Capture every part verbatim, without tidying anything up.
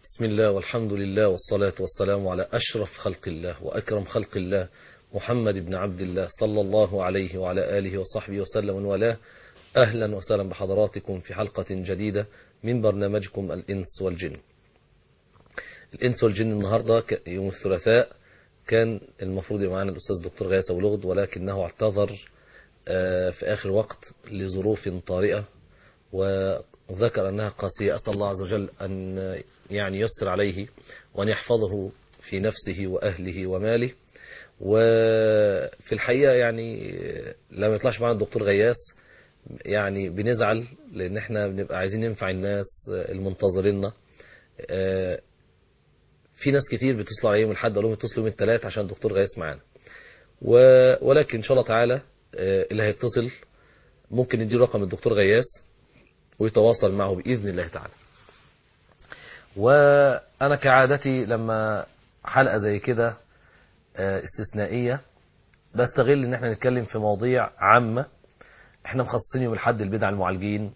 بسم الله والحمد لله والصلاة والسلام على أشرف خلق الله وأكرم خلق الله محمد بن عبد الله صلى الله عليه وعلى آله وصحبه وسلم والاه. أهلا وسهلا بحضراتكم في حلقة جديدة من برنامجكم الإنس والجن. الإنس والجن النهاردة يوم الثلاثاء كان المفروض يبقى معنا الأستاذ دكتور غياث أبو لغد، ولكنه اعتذر في آخر وقت لظروف طارئة وذكر أنها قاسية. أسأل الله عز وجل أن يعني يسر عليه وأن يحفظه في نفسه وأهله وماله. وفي الحقيقة يعني لما يطلعش معنا الدكتور غياث يعني بنزعل، لأن احنا بنبقى عايزين ننفع الناس المنتظرين. في ناس كتير بتصل عليهم الحد قالوا لهم اتصلوا من الثلاث عشان الدكتور غياث معانا، ولكن إن شاء الله تعالى اللي هيتصل ممكن نديله رقم الدكتور غياث ويتواصل معه بإذن الله تعالى. وأنا كعادتي لما حلقة زي كده استثنائية بستغل ان احنا نتكلم في مواضيع عامة. احنا مخصصين يوم الحد البدع المعالجين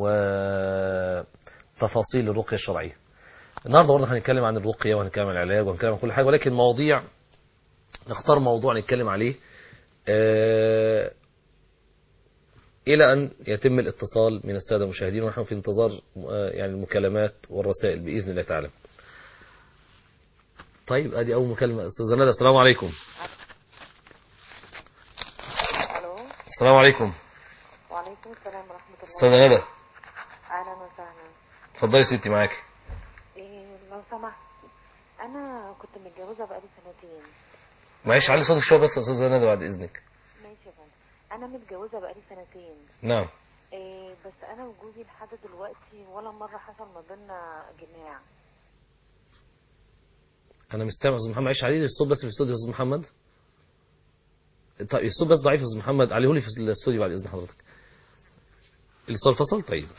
وتفاصيل الرقية الشرعية. النهاردة برضه هنتكلم عن الرقية وهنتكلم عن العلاج وهنتكلم عن كل حاجة، ولكن مواضيع نختار موضوع نتكلم عليه اه إلى أن يتم الاتصال من السادة المشاهدين، ونحن في انتظار يعني المكالمات والرسائل بإذن الله تعالى. طيب ادي اول مكالمه. استاذه ندى، السلام عليكم. الو. السلام عليكم. وعليكم السلام ورحمه الله. استاذه ندى، اهلا وسهلا. اتفضلي يا ستي معاكي. إيه لو سمحت، انا كنت متجوزه بقالي سنتين. معلش علي صوتك شويه بس يا استاذه ندى بعد اذنك. ماشي يا فندم. انا متجوزه بقالي سنتين. نعم. إيه بس انا وجوزي لحد دلوقتي ولا مره حصل ما بيننا جماع. انا مش سامع يا استاذ محمد، معلش علي الصوت بس في الاستوديو يا استاذ محمد. طيب الصوت بس ضعيف يا استاذ محمد، عليه لي في الاستوديو بعد اذن حضرتك. الاتصال فصل. طيب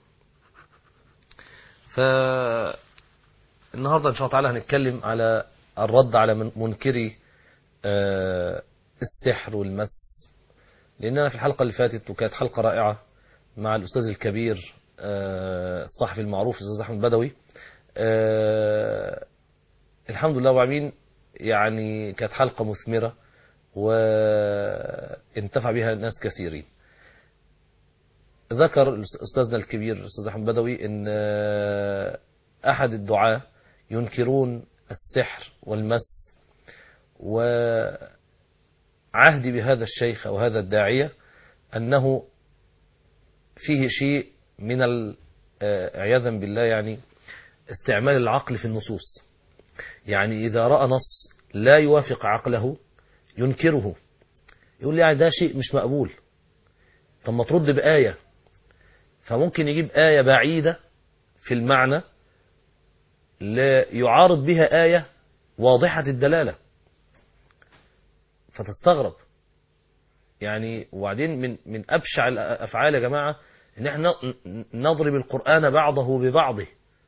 ف النهارده ان شاء الله تعالى هنتكلم على الرد على منكري السحر والمس، لأننا في الحلقة اللي فاتت وكانت حلقة رائعة مع الأستاذ الكبير الصحفي المعروف الأستاذ أحمد بدوي، الحمد لله وعمين، يعني كانت حلقة مثمرة وانتفع بها ناس كثيرين. ذكر أستاذنا الكبير الأستاذ أحمد بدوي أن أحد الدعاة ينكرون السحر والمس، وعهدي بهذا الشيخ أو هذا الداعية أنه فيه شيء من عياذا بالله يعني استعمال العقل في النصوص. يعني إذا رأى نص لا يوافق عقله ينكره، يقول لي يعني ده شيء مش مقبول. طب ما ترد بآية، فممكن يجيب آية بعيدة في المعنى لا يعارض بها آية واضحة الدلالة، فتستغرب يعني. وبعدين من من أبشع الأفعال يا جماعة إن احنا نضرب القرآن بعضه ببعضه.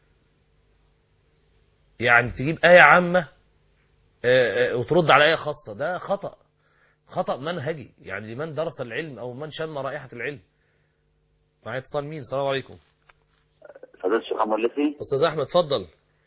يعني تجيب آية عامة وترد على آية خاصة، ده خطأ خطأ منهجي يعني لمن درس العلم أو من شم رائحة العلم. معايا اتصال مين؟ السلام عليكم. فضيلة الشيخ عمر لسي. أستاذ أحمد اتفضل.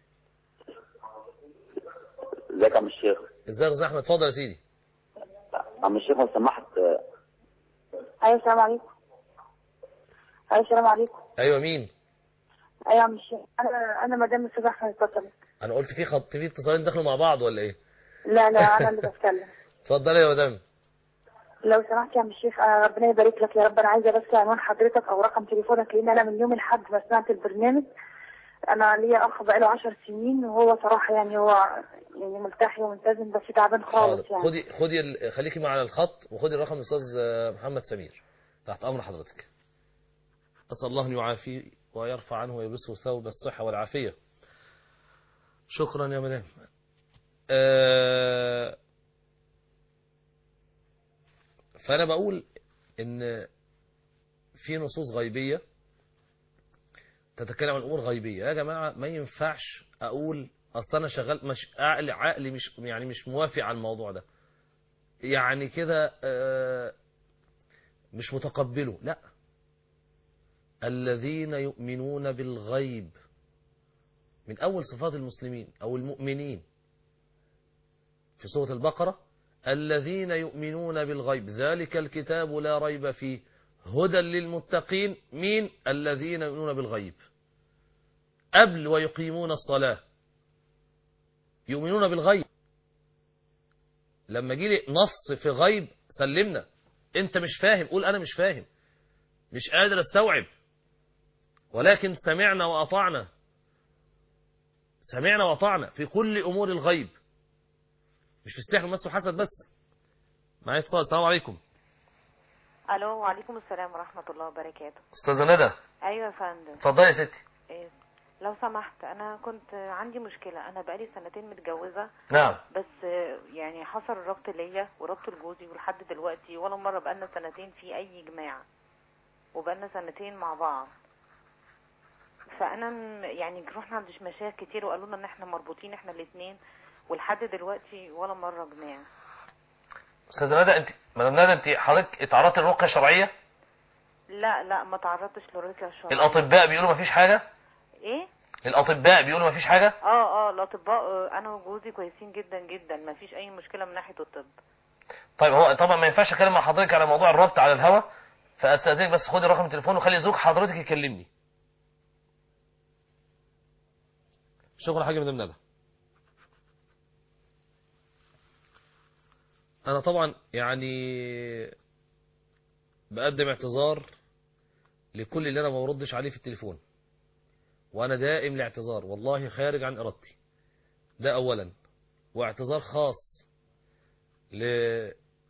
ازيك يا عم الشيخ؟ ازيك يا أستاذ أحمد؟ اتفضل يا سيدي. عم الشيخ لو سمحت. ايوه السلام عليكم. ايوه السلام عليكم. أيوة مين؟ ايوه يا عم الشيخ، انا انا مدام الاستاذ احمد اتصلت. أنا قلت في خط في اتصالين دخلوا مع بعض ولا إيه؟ لا لا انا اللي بتكلم. اتفضلي يا مدام. لو سمحت يا عم الشيخ، انا ربنا يبارك لك يا رب، انا عايزه بس عنوان حضرتك او رقم تليفونك، لان انا من يوم الاحد ما سمعت البرنامج. انا ليا اخ بقاله عشر سنين وهو صراحه يعني هو يعني ملتحي وملتزم بس تعبان خالص يعني. خدي خدي ال... خليكي معنا الخط وخدي الرقم الاستاذ محمد سمير تحت امر حضرتك. اسال الله ان يعافيه ويرفع عنه ويلبسه ثوب الصحه والعافيه. شكرا يا مدام. أه... فانا بقول ان في نصوص غيبيه تتكلم عن امور غيبيه. يا جماعه ما ينفعش اقول اصل انا شغال مش عقلي عقلي مش يعني مش موافق على الموضوع ده، يعني كده مش متقبله. لا، الذين يؤمنون بالغيب من أول صفات المسلمين أو المؤمنين في سورة البقرة: الذين يؤمنون بالغيب ذلك الكتاب لا ريب فيه هدى للمتقين. مين الذين يؤمنون بالغيب؟ قبل ويقيمون الصلاة يؤمنون بالغيب. لما جي لي نص في غيب سلمنا. انت مش فاهم قول انا مش فاهم، مش قادر استوعب، ولكن سمعنا وأطعنا. سمعنا وأطعنا في كل أمور الغيب، مش في السحر والمس والحسد بس. معايا اتصال. السلام عليكم. الو. وعليكم السلام ورحمه الله وبركاته. استاذه ندى. ايوه يا فندم. اتفضلي يا ستي. إيه، لو سمحت، انا كنت عندي مشكله. انا بقالي سنتين متجوزه. نعم. بس يعني حصل ربط ليا وربط لجوزي، ولحد دلوقتي ولا مره بقالنا سنتين في اي جماع، وبقالنا سنتين مع بعض. فانا يعني رحنا عند مشايخ كتير وقالوا لنا ان احنا مربوطين احنا الاثنين، ولحد دلوقتي ولا مره جماع. استاذه ندى، انت مدام ندى انت حضرتك اتعرضت للرقيه الشرعيه؟ لا لا، ما تعرضتش للرقيه الشرعيه. الاطباء بيقولوا ما فيش حاجه؟ ايه؟ الاطباء بيقولوا ما فيش حاجه؟ اه اه الاطباء انا وجوزي كويسين جدا جدا، ما فيش اي مشكله من ناحيه الطب. طيب هو طبعا ما ينفعش اتكلم مع حضرتك على موضوع الربط على الهواء، فاستاذنك بس خدي رقم التليفون وخلي زوج حضرتك يكلمني. شكرا حاجه مدام ندى. انا طبعا يعني بقدم اعتذار لكل اللي انا ما بردش عليه في التليفون، وانا دائم الاعتذار والله خارج عن ارادتي. ده اولا. واعتذار خاص لاخي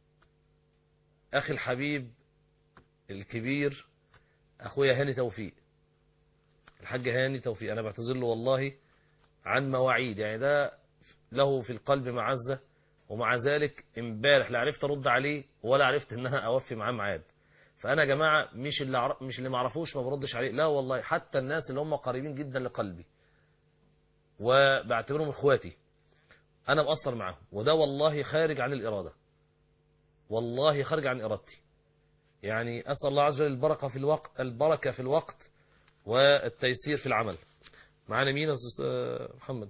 الحبيب الكبير اخويا هاني توفيق، الحاج هاني توفيق. انا بعتذر له والله عن مواعيد، يعني ده له في القلب معزة، ومع ذلك امبارح لا عرفت ارد عليه ولا عرفت انها اوفي معاه ميعاد. فانا يا جماعه مش اللي عر... مش اللي ما اعرفوش ما بردش عليه، لا والله، حتى الناس اللي هم قريبين جدا لقلبي وبعتبرهم اخواتي انا مقصر معاهم، وده والله خارج عن الاراده، والله خارج عن ارادتي. يعني اسال الله عز وجل البركه في الوقت، البركه في الوقت والتيسير في العمل. معانا مين يا استاذ محمد؟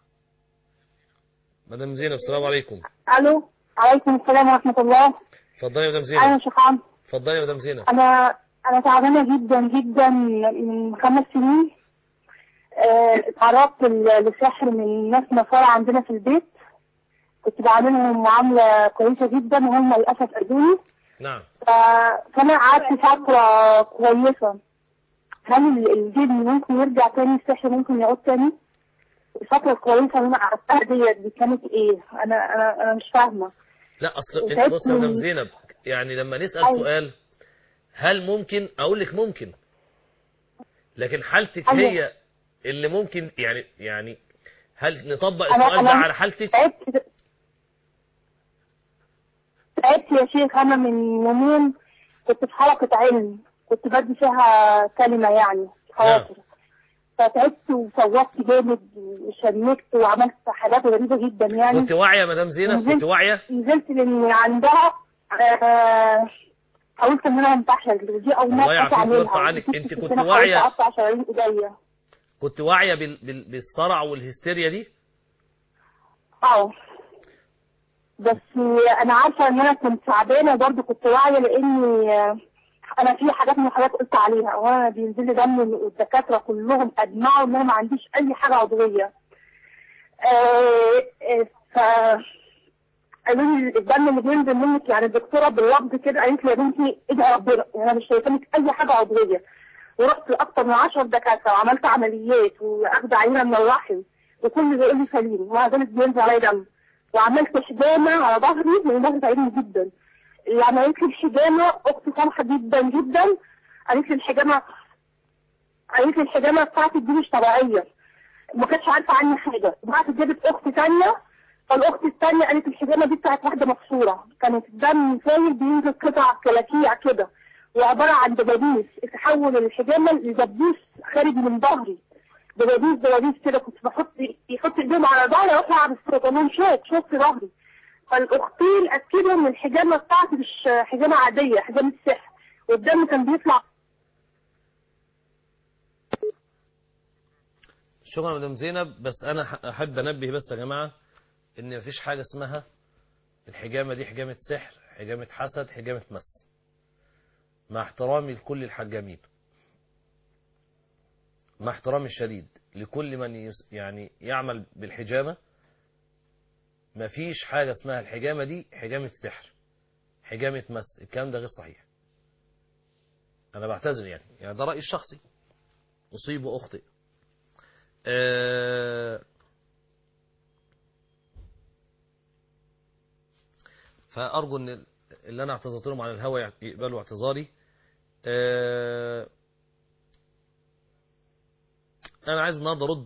مدام زينب. السلام عليكم. الو. عليكم السلام ورحمه الله. اتفضلي يا مدام زينب. انا شيخ عمرو. اتفضلي يا مدام زينب. انا انا تعبانه جدا جدا من خمس سنين. اتعرضت لسحر من ناس نصارى عندنا في البيت، كنت بعملهم معامله كويسه جدا وهم للاسف اذوني. نعم. فانا قعدت فتره كويسه. هل الجن ممكن يرجع تاني؟ السحر ممكن يعود تاني؟ الفتره الكويسه اللي انا قعدتها ديت دي كانت ايه؟ انا انا انا مش فاهمه. لا اصل انت بص يا مدام زينب، يعني لما نسال أيوة. سؤال هل ممكن، اقول لك ممكن، لكن حالتك أيوة. هي اللي ممكن، يعني يعني هل نطبق السؤال ده على حالتك؟ تعبت تعبت يا شيخ. انا من يومين كنت في حلقه علم، كنت بدي فيها كلمه يعني خواطر، فتعبت وصوتت جامد وشنكت وعملت حاجات غريبه جدا. يعني كنت واعيه يا مدام زينب؟ كنت واعيه؟ نزلت من عندها آه قلت ان انا انتحر، ودي اول مره اعملها عنك. انت كنت واعيه؟ اقطع شرايين ايديا. كنت واعيه بال... بال... بالصرع والهستيريا دي؟ اه بس انا عارفه ان انا كنت تعبانه برضه، كنت واعيه لاني انا في حاجات من الحاجات قلت عليها، وانا بينزل لي دم والدكاتره كلهم اجمعوا ان انا ما عنديش اي حاجه عضويه. ف قالوا لي الدم اللي بينزل منك، يعني الدكتوره باللفظ كده قالت لي يا بنتي ادعي ربنا، يعني انا مش شايفه لك اي حاجه عضويه. ورحت لاكثر من عشرة دكاتره وعملت عمليات واخد عينه من الرحم وكل بيقول لي سليم، ومع ذلك بينزل عليا دم. وعملت حجامه على ظهري لان ظهري تعبني جدا. اللي عملت لي الحجامه اختي سامحه جدا جدا، قالت لي الحجامه قالت لي الحجامه بتاعتك دي مش طبيعيه، ما كانتش عارفه عني حاجه. بعد جابت اخت ثانيه، فالاخت الثانيه قالت الحجامه دي بتاعت واحده مكسوره، كانت الدم سايل بينزل قطع كلاكيع كده وعباره عن دبابيس، تحول الحجامه لدبوس خارج من ظهري، دبابيس دبابيس كده. كنت بحط يحط ايديهم على ظهري واطلع بالسرطانون شوك شوك في ظهري. فالاختين اكدوا ان الحجامه بتاعتي مش حجامه عاديه، حجامه سحر، والدم كان بيطلع. شكرا مدام زينب. بس انا احب انبه بس يا جماعه ان مفيش حاجه اسمها الحجامه دي حجامه سحر، حجامه حسد، حجامه مس. مع احترامي لكل الحجامين، مع احترامي الشديد لكل من يعني يعمل بالحجامه، مفيش حاجه اسمها الحجامه دي حجامه سحر، حجامه مس. الكلام ده غير صحيح. انا بعتذر يعني يعني ده رايي الشخصي، اصيب واخطئ. أه فأرجو أن اللي أنا اعتذرت لهم على الهوى يقبلوا اعتذاري. أه أنا عايز النهارده أرد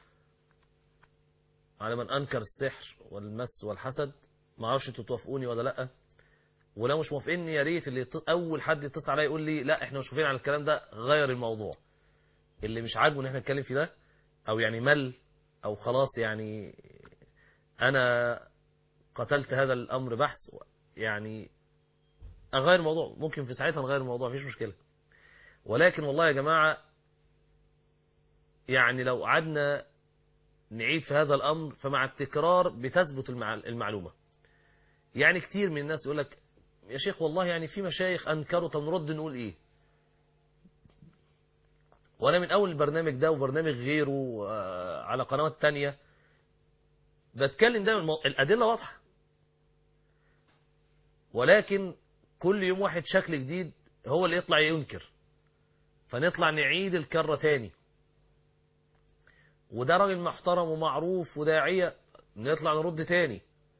على من أنكر السحر والمس والحسد. ما اعرفش انتوا توافقوني ولا لأ، ولو مش موافقيني يا ريت اللي أول حد يتصل عليا يقول لي لا إحنا مش موافقين على الكلام ده، غير الموضوع. اللي مش عاجبه إن إحنا نتكلم في ده، أو يعني مل، أو خلاص يعني أنا قتلت هذا الأمر بحث، يعني أغير الموضوع. ممكن في ساعتها نغير الموضوع، مفيش مشكلة. ولكن والله يا جماعة يعني لو قعدنا نعيد في هذا الأمر فمع التكرار بتثبت المعلومة. يعني كتير من الناس يقول لك يا شيخ والله يعني في مشايخ أنكروا، طب نرد نقول إيه؟ وأنا من أول البرنامج ده وبرنامج غيره على قنوات تانية بتكلم دايما الأدلة واضحة، ولكن كل يوم واحد شكل جديد هو اللي يطلع ينكر، فنطلع نعيد الكرة تاني. وده راجل محترم ومعروف وداعية، نطلع نرد تاني.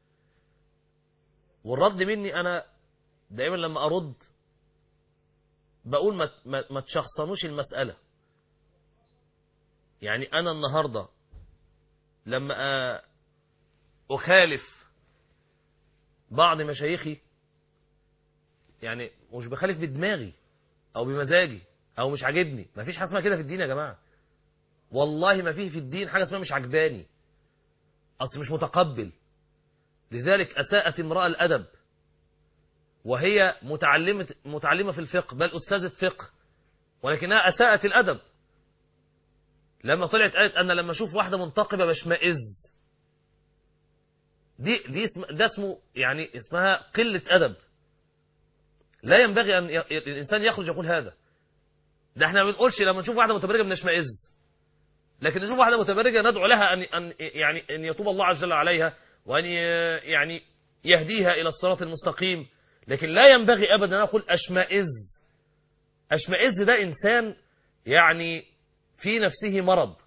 والرد مني أنا دائما لما أرد بقول ما, ما, ما تشخصنوش المسألة. يعني أنا النهاردة لما أخالف بعض مشايخي يعني مش بخالف بدماغي أو بمزاجي أو مش عاجبني. ما فيش حاجة اسمها كده في الدين يا جماعة، والله ما فيه في الدين حاجة اسمها مش عجباني، أصل مش متقبل. لذلك أساءت امرأة الأدب وهي متعلمة متعلمة في الفقه، بل أستاذة فقه، ولكنها أساءت الأدب لما طلعت قالت أنا لما أشوف واحدة منتقبة بشمئز. دي دي اسم ده اسمه يعني اسمها قلة أدب. لا ينبغي أن ي... الإنسان يخرج يقول هذا. ده احنا ما بنقولش لما نشوف واحدة متبرجة بنشمئز، لكن نشوف واحدة متبرجة ندعو لها أن أن يعني أن يتوب الله عز وجل عليها وأن يعني يهديها إلى الصراط المستقيم. لكن لا ينبغي أبدا أن أقول أشمئز. أشمئز ده إنسان يعني في نفسه مرض،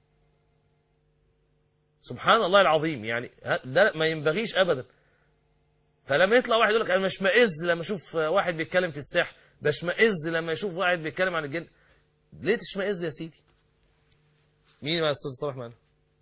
سبحان الله العظيم، يعني ده ما ينبغيش أبدا. فلما يطلع واحد يقول لك أنا بشمئز لما أشوف واحد بيتكلم في السحر، بشمئز لما يشوف واحد بيتكلم عن الجن. ليه تشمئز يا سيدي؟ مين يا أستاذ صلاح معنا؟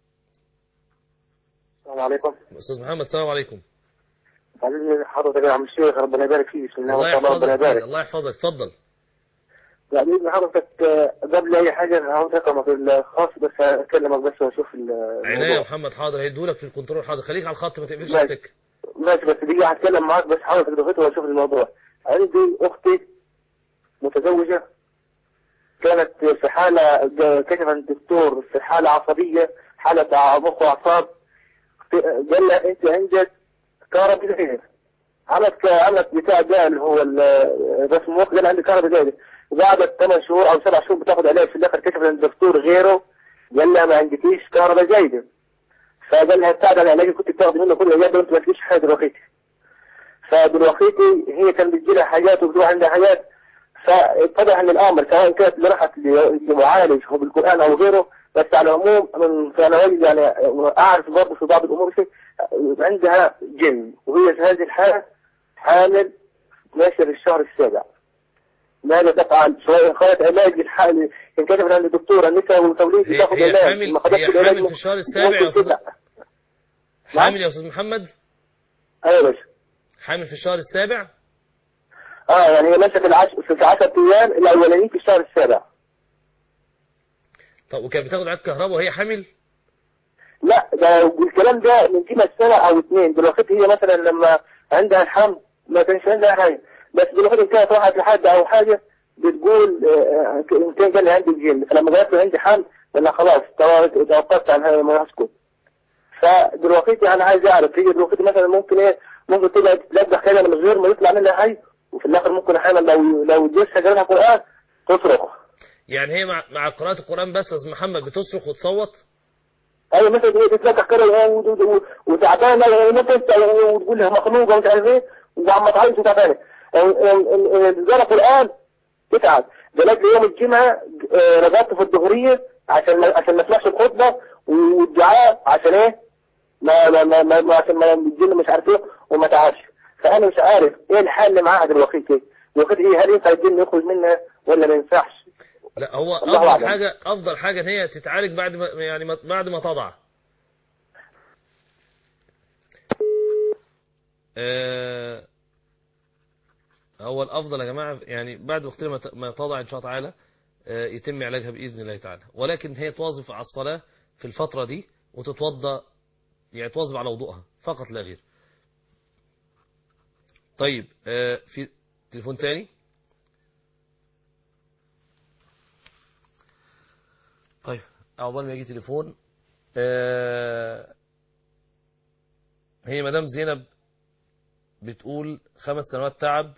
السلام عليكم. أستاذ محمد السلام عليكم. عزيزي حضرتك يا عم الشيخ، ربنا يبارك فيك. بسم الله الله ما شاء الله، ربنا يحفظك يبارك. الله يحفظك، اتفضل. يعني إذن حضرتك قبل أي حاجة عاوز رقمك الخاص بس أكلمك بس وأشوف الموضوع. عناية يا محمد، حاضر، هيديهولك في الكنترول. حاضر، خليك على الخط ما تقفلش ماشي. السكة. ماشي، بس دقيقة هتكلم معاك بس حضرتك ضغطه وأشوف الموضوع. عندي أختي متزوجة كانت في حالة، كشف عن الدكتور في حالة عصبية، حالة مخ وأعصاب. قال لها أنت عندك كهرباء جديدة. عملت عملت بتاع ده اللي هو الرسم مخ، قال عندي كهرباء جديدة. وقعدت ثمان شهور أو سبع شهور بتاخد علاج، في الآخر كشف عن الدكتور غيره قال لها ما عندكيش كهرباء جيدة. فقال لها بتاع ده العلاج اللي كنت بتاخدي منه كل العلاج وأنت ما عندكيش حاجة دلوقتي. فدلوقتي هي كان بتجي لها حاجات وبتروح عندها حاجات. فاتضح ان الامر سواء كانت اللي راحت لمعالج هو بالقران او غيره، بس على العموم من فانا يعني اعرف برضه في بعض الامور شيء عندها جن، وهي في هذه الحاله حامل ماشيه للشهر السابع. ماذا تفعل؟ سواء خدت علاج الحالي ان كتبت عند الدكتور النساء والتوليد هي, تاخذ هي علاج، حامل ما خدتش هي العلاج حامل في الشهر السابع يا استاذ. حامل يا استاذ محمد؟ ايوه يا باشا. حامل في الشهر السابع؟ اه يعني هي ماشيه في العشر في العشر ايام الاولانيين في الشهر السابع. طب وكانت بتاخد علاج كهرباء وهي حامل؟ لا، ده الكلام ده من قيمة سنة او اثنين. دلوقتي هي مثلا لما عندها الحمل ما كانش عندها حاجة، بس دلوقتي كانت راحت لحد او حاجة بتقول آه، إن كان كان عندي الجن، فلما قالت له عندي حل قال خلاص توقفت عن هذا ما أسكت. فدلوقتي أنا عايز أعرف هي دلوقتي مثلا ممكن إيه ممكن تبقى تتلبخ كده من غير ما يطلع منها حي، وفي الآخر ممكن أحيانا لو لو جيتها جالها قرآن تصرخ. يعني هي مع مع قراءة القرآن بس يا أستاذ محمد بتصرخ وتصوت؟ ايوه مثلا ايه تتلكح كده وتعبانه مثلا وتقول لها مخنوقه ومش عارف ايه وعم تعيط وتعبانه. الزرع القران تتعب. دلوقتي يوم الجمعه رجعت في الظهريه عشان ما عشان ما اسمعش الخطبه والدعاء عشان ايه ما ما ما, ما عشان ما الجن مش عارف ايه وما تعبش. فانا مش عارف ايه الحل معاها دلوقتي. دلوقتي ايه هل ينفع الجن يخرج منها ولا ما ينفعش؟ لا هو افضل حاجه افضل حاجه ان هي تتعالج بعد ما يعني بعد ما تضع. أه هو الافضل يا جماعه يعني بعد وقت ما تضع ان شاء الله تعالى أه يتم علاجها باذن الله تعالى، ولكن هي تواظب على الصلاه في الفتره دي وتتوضا يعني تواظب على وضوءها فقط لا غير. طيب أه في تليفون تاني. طيب عقبال ما يجي تليفون آه هي مدام زينب بتقول خمس سنوات تعب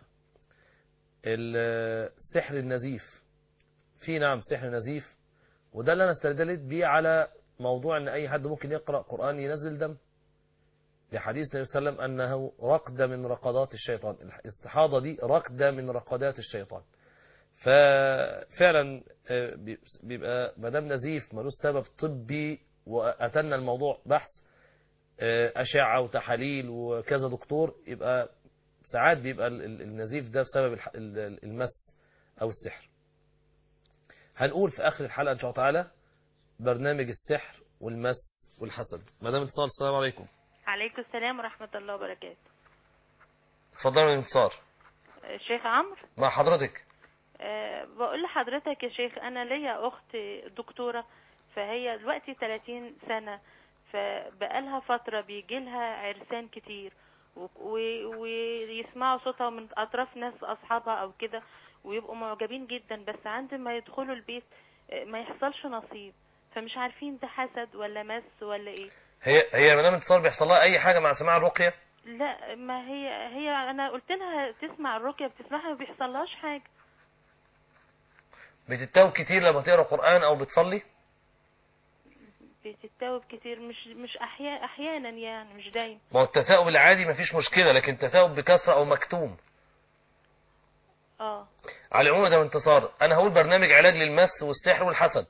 السحر النزيف. في نعم سحر نزيف، وده اللي انا استدلت بيه على موضوع ان اي حد ممكن يقرأ قرآن ينزل دم، لحديث النبي صلى الله عليه وسلم انه رقدة من رقدات الشيطان. الاستحاضة دي رقدة من رقدات الشيطان. ففعلا بيبقى مدام نزيف ملوش سبب طبي، وأتنا الموضوع بحث أشعة وتحاليل وكذا دكتور، يبقى ساعات بيبقى النزيف ده بسبب المس أو السحر. هنقول في آخر الحلقة إن شاء الله تعالى برنامج السحر والمس والحسد. مدام اتصال، السلام عليكم. عليكم السلام ورحمة الله وبركاته. اتفضل من انتصار. الشيخ عمرو مع حضرتك. أه بقول لحضرتك يا شيخ، أنا ليا أخت دكتورة، فهي دلوقتي ثلاثين سنة، فبقالها فترة بيجي لها عرسان كتير ويسمعوا صوتها من أطراف ناس أصحابها أو كده ويبقوا معجبين جدا، بس عند ما يدخلوا البيت ما يحصلش نصيب، فمش عارفين ده حسد ولا مس ولا إيه. هي هي مدام انتصار بيحصل لها أي حاجة مع سماع الرقية؟ لا، ما هي هي أنا قلت لها تسمع الرقية بتسمعها ما بيحصلهاش حاجة. بتتوب كتير لما تقرأ قرآن أو بتصلي؟ بتتوب كتير، مش مش أحيانا أحيانا يعني مش دايما. ما هو التثاؤب العادي مفيش مشكلة، لكن التثاؤب بكثرة أو مكتوم. اه على العموم ده انتصار، أنا هقول برنامج علاج للمس والسحر والحسد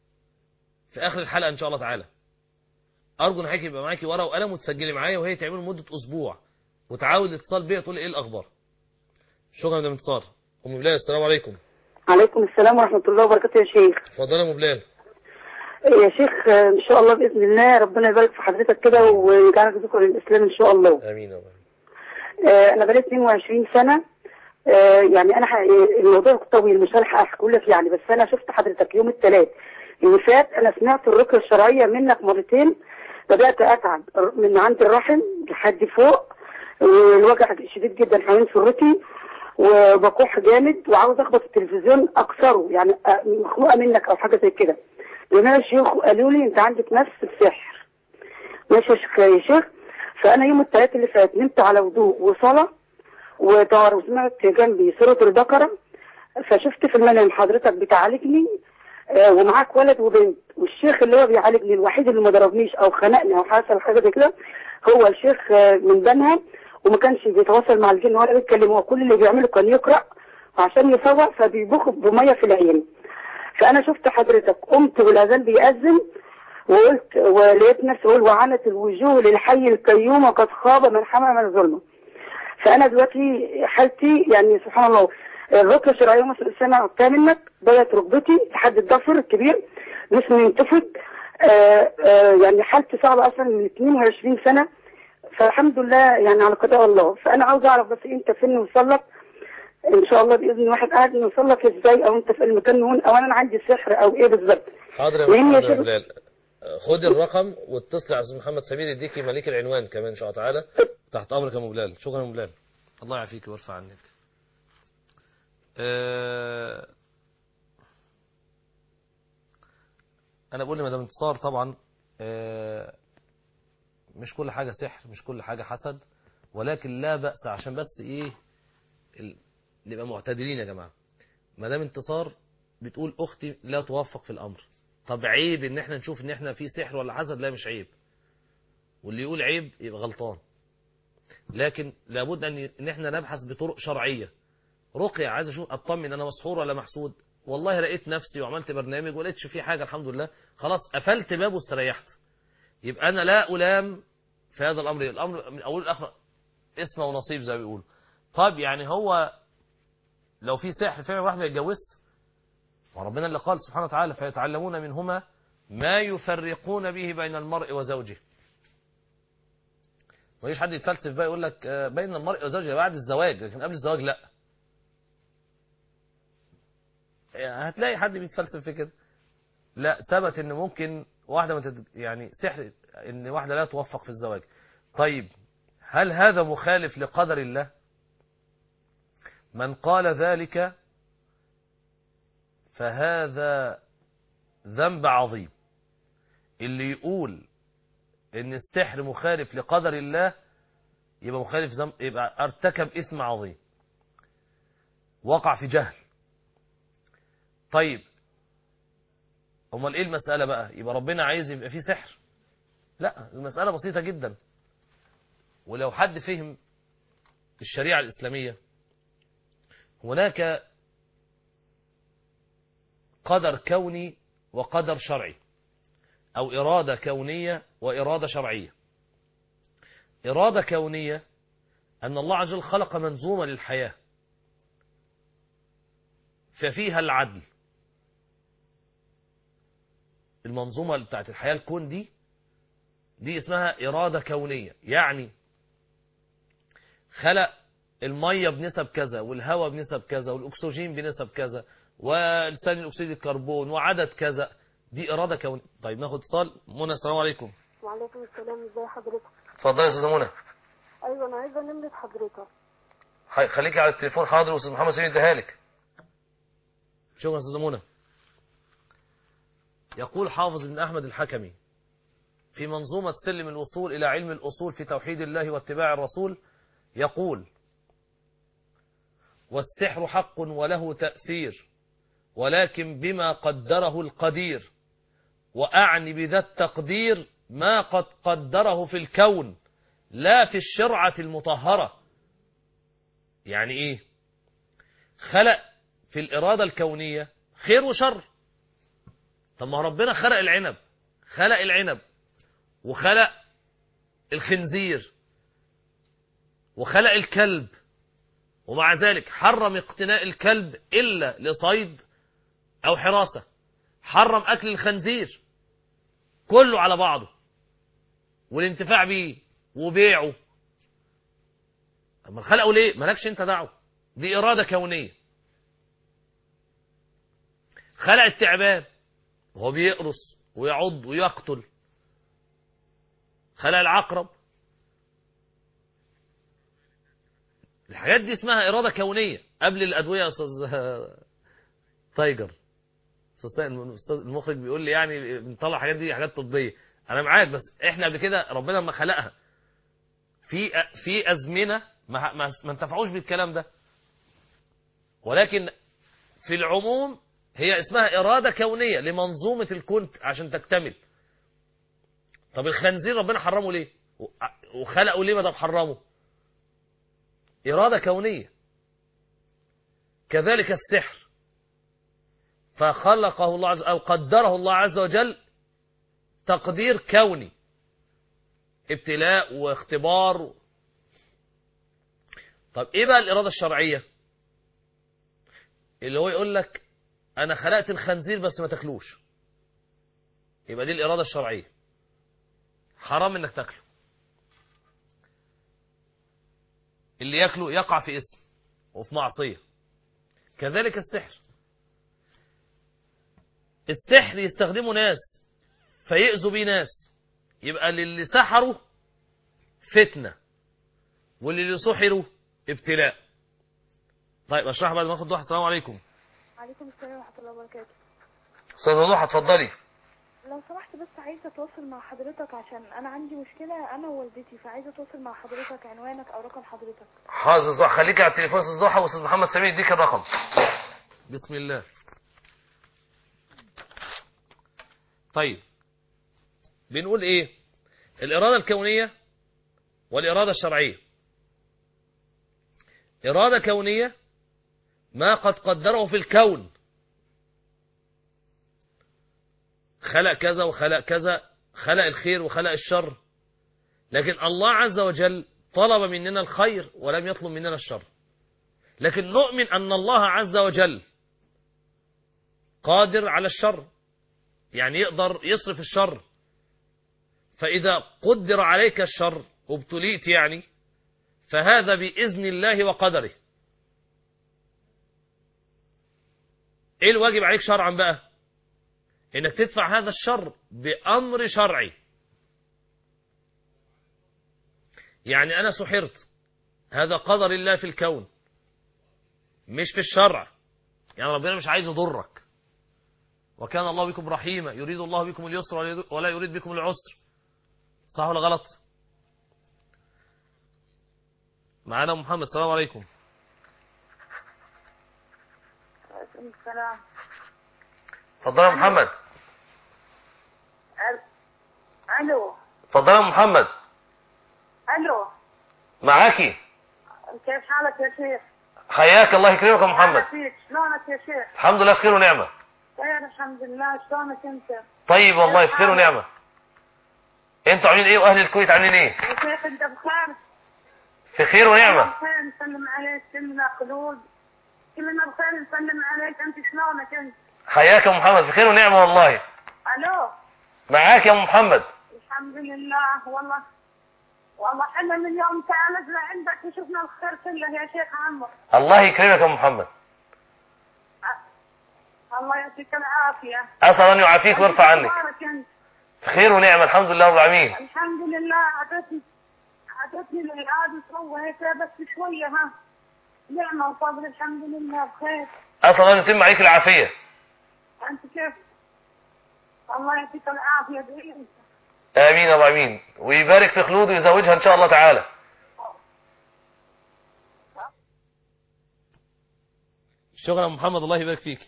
في آخر الحلقة إن شاء الله تعالى. أرجو إن حضرتك يبقى معاكي ورقة وقلم وتسجلي معايا، وهي تعمل مدة أسبوع وتعاود الاتصال بيا تقول إيه الأخبار. شكرا يا انتصار. أم بلال، السلام عليكم. عليكم السلام ورحمة الله وبركاته يا شيخ. اتفضل يا أم بلال. يا شيخ ان شاء الله باذن الله ربنا يبارك في حضرتك كده ويجعلك ذكر الاسلام ان شاء الله. امين يا رب. انا بقالي اثنين وعشرين سنه، يعني انا الموضوع طويل مش هلحق احكي لك يعني، بس انا شفت حضرتك يوم الثلاث اللي فات، انا سمعت الرقيه الشرعيه منك مرتين، بدات اتعب من عند الرحم لحد فوق، والوجع شديد جدا حوالين سرتي وبكح جامد وعاوز اخبط التلفزيون اكسره، يعني مخنوقه منك او حاجه زي كده. لان انا الشيوخ قالوا لي انت عندك نفس السحر. ماشي يا شيخ يا شيخ. فانا يوم الثلاث اللي فات نمت على وضوء وصلاه وطار، وسمعت جنبي سوره البقره، فشفت في المنام حضرتك بتعالجني آه ومعاك ولد وبنت، والشيخ اللي هو بيعالجني الوحيد اللي ما ضربنيش او خنقني او حصل حاجه زي كده هو الشيخ آه من بنها، وما كانش بيتواصل مع الجن ولا بيتكلم، هو كل اللي بيعمله كان يقرا عشان يفوق، فبيبخ بميه في العين. فانا شفت حضرتك قمت والاذان بيأذن وقلت ولقيت نفسي اقول وعنت الوجوه للحي القيوم وقد خاب من حمى من ظلمه. فانا دلوقتي حالتي يعني سبحان الله، الرقيه الشرعيه مثلا السنه قطعت منك، بدات ركبتي لحد الضفر الكبير، جسمي ينتفض، آآ آآ يعني حالتي صعبه اصلا من اثنين وعشرين سنه، فالحمد لله يعني على قضاء الله. فانا عاوز اعرف بس انت فين نوصل ان شاء الله باذن واحد قاعد نوصل لك ازاي، او انت في المكان هون، او انا عندي سحر او ايه بالظبط. حاضر يا حاضر يا بلال، خدي الرقم واتصلي على استاذ محمد سمير يديكي مليك العنوان كمان ان شاء الله تعالى. تحت امرك يا ام بلال. شكرا يا ام بلال، الله يعافيك ويرفع عنك. آه انا بقول لمدام انتصار طبعا آه مش كل حاجة سحر، مش كل حاجة حسد، ولكن لا بأس عشان بس ايه ال... نبقى معتدلين يا جماعة. مدام انتصار بتقول اختي لا توفق في الامر، طب عيب ان احنا نشوف ان احنا في سحر ولا حسد؟ لا مش عيب، واللي يقول عيب يبقى غلطان، لكن لابد ان ان احنا نبحث بطرق شرعية. رقية عايز اشوف اطمن انا مسحور ولا محسود، والله لقيت نفسي وعملت برنامج ولقيتش فيه حاجة الحمد لله، خلاص قفلت باب واستريحت، يبقى انا لا الام في هذا الامر. الامر من اول لاخر اسمه ونصيب زي ما بيقولوا. طب يعني هو لو في سحر فعلا واحد ما يتجوزش، وربنا اللي قال سبحانه وتعالى فيتعلمون منهما ما يفرقون به بين المرء وزوجه. ما يجيش حد يتفلسف بقى يقول لك بين المرء وزوجه بعد الزواج، لكن قبل الزواج لا. هتلاقي حد بيتفلسف في كده. لا، ثبت ان ممكن واحده متد... يعني سحر ان واحده لا توفق في الزواج. طيب هل هذا مخالف لقدر الله؟ من قال ذلك فهذا ذنب عظيم. اللي يقول ان السحر مخالف لقدر الله يبقى مخالف ذنب، يبقى ارتكب اثم عظيم، وقع في جهل. طيب امال ايه المسألة بقى؟ يبقى ربنا عايز يبقى فيه سحر؟ لا، المسألة بسيطة جدا. ولو حد فهم الشريعة الإسلامية، هناك قدر كوني وقدر شرعي، أو إرادة كونية وإرادة شرعية. إرادة كونية أن الله عز وجل خلق منظومة للحياة ففيها العدل. المنظومة بتاعت الحياة الكون دي دي اسمها إرادة كونية، يعني خلق المية بنسب كذا، والهواء بنسب كذا، والأكسجين بنسب كذا، وثاني أكسيد الكربون وعدد كذا، دي إرادة كونية. طيب ناخد اتصال. منى السلام عليكم. وعليكم السلام، ازي حضرتك؟ اتفضلي يا استاذه منى. ايوه انا عايزه نمرة حضرتك. خليكي على التليفون. حاضر استاذ محمد سيد اديها لك. شكرا يا استاذه منى. يقول حافظ بن احمد الحكمي في منظومة سلم الوصول إلى علم الأصول في توحيد الله واتباع الرسول، يقول: والسحر حق وله تأثير، ولكن بما قدره القدير، وأعني بذا التقدير ما قد قدره في الكون لا في الشرعة المطهرة. يعني إيه؟ خلق في الإرادة الكونية خير وشر. طب ما ربنا خلق العنب، خلق العنب وخلق الخنزير وخلق الكلب، ومع ذلك حرم اقتناء الكلب إلا لصيد أو حراسة، حرم أكل الخنزير كله على بعضه والانتفاع به وبيعه. أما خلقه ليه؟ مالكش انت دعوه، دي إرادة كونية. خلق التعبان وهو بيقرص ويعض ويقتل، خلق العقرب. الحاجات دي اسمها إرادة كونية قبل الأدوية يا أستاذ تايجر. أستاذ المخرج بيقول لي يعني بنطلع الحاجات دي حاجات طبية. أنا معاك، بس إحنا قبل كده ربنا لما خلقها في في أزمنة ما ما, ما انتفعوش بالكلام ده، ولكن في العموم هي اسمها إرادة كونية لمنظومة الكون عشان تكتمل. طب الخنزير ربنا حرمه ليه؟ وخلقه ليه ما دام حرمه؟ إرادة كونية. كذلك السحر، فخلقه الله عز أو قدره الله عز وجل تقدير كوني، ابتلاء واختبار. طب إيه بقى الإرادة الشرعية؟ اللي هو يقول لك أنا خلقت الخنزير بس ما تاكلوش، يبقى دي الإرادة الشرعية، حرام إنك تاكله. اللي ياكله يقع في اسم وفي معصية. كذلك السحر، السحر يستخدمه ناس فيأذوا بيه ناس، يبقى للي سحروا فتنة واللي سحروا ابتلاء. طيب اشرح بعد ما اخد ضحى. السلام عليكم. عليكم السلام ورحمة الله وبركاته. استاذه ضحى اتفضلي. لو سمحت بس عايزة اتواصل مع حضرتك عشان انا عندي مشكلة انا ووالدتي، فعايزة اتواصل مع حضرتك، عنوانك او رقم حضرتك. حاضر ضحى، خليكي على التليفون استاذ ضحى، واستاذ محمد سمير يديك الرقم. بسم الله. طيب بنقول ايه؟ الإرادة الكونية والإرادة الشرعية. إرادة كونية ما قد قدره في الكون، خلق كذا وخلق كذا، خلق الخير وخلق الشر، لكن الله عز وجل طلب مننا الخير ولم يطلب مننا الشر. لكن نؤمن أن الله عز وجل قادر على الشر، يعني يقدر يصرف الشر. فإذا قدر عليك الشر وابتليت يعني، فهذا بإذن الله وقدره. ايه الواجب عليك شرعا بقى؟ انك تدفع هذا الشر بأمر شرعي. يعني انا سحرت، هذا قدر الله في الكون مش في الشرع، يعني ربنا مش عايز يضرك. وكان الله بكم رحيما، يريد الله بكم اليسر ولا يريد بكم العسر. صح ولا غلط؟ معانا محمد. السلام عليكم. وعليكم السلام. اتفضل يا محمد. الو. اتفضل يا محمد. الو. معاكي. كيف حالك يا شيخ؟ حياك الله يكرمك يا محمد. فيك. شلونك يا شيخ؟ الحمد لله في خير ونعمة. خير الحمد لله. شلونك انت؟ طيب والله في خير ونعمة. انتوا عاملين ايه واهل الكويت عاملين ايه؟ يا شيخ انت بخير؟ في خير ونعمة. بخير نسلم عليك، كلنا خلود، كلنا بخير نسلم عليك. انت شلونك انت؟ حياك يا محمد في خير ونعمة والله. الو. معاك يا محمد. الحمد لله. والله والله احنا من يوم تعالجنا عندك وشفنا الخير كله يا شيخ عمر. الله يكرمك يا محمد. الله يعطيك العافية. أسأل أن يعافيك ويرفع عنك. في خير ونعمة الحمد لله رب العالمين. الحمد لله. عطتني عطتني العيادة سويتها بس شوية، ها نعمة وفضل الحمد لله بخير. أسأل أن يتم عليك العافية. أنت كيف؟ الله يعطيك العافية. دعيني. آمين يا رب العالمين، ويبارك في خلود ويزوجها إن شاء الله تعالى. شكرا محمد، الله يبارك فيك.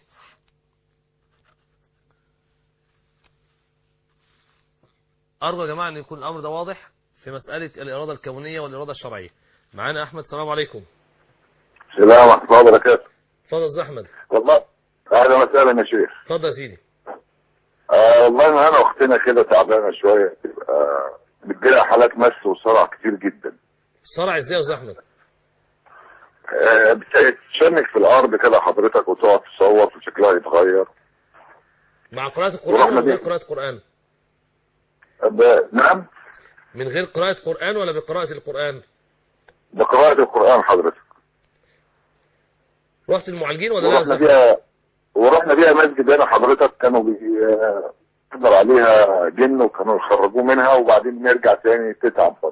أرجو يا جماعة أن يكون الأمر ده واضح في مسألة الإرادة الكونية والإرادة الشرعية. معانا أحمد. السلام عليكم. السلام ورحمة الله وبركاته. اتفضل يا أحمد. والله أهلا وسهلا يا شيخ. اتفضل يا سيدي. آه والله أنا أختنا كده تعبانة شوية، آه بتجيلها حالات مس وصرع كتير جدا. صرع إزاي يا أستاذ أحمد؟ آه بتشنك في الأرض كده حضرتك وتقعد تصوت وشكلها يتغير. مع قراءة القرآن ولا من غير قراءة قرآن؟ ب... نعم. من غير قراءة قرآن ولا بقراءة القرآن؟ بقراءة القرآن حضرتك. رحت المعالجين ولا ورحنا لا؟ بيها ورحنا بيها مسجد هنا حضرتك، كانوا بيقدر عليها جن وكانوا يخرجوه منها وبعدين نرجع تاني تتعب برضه.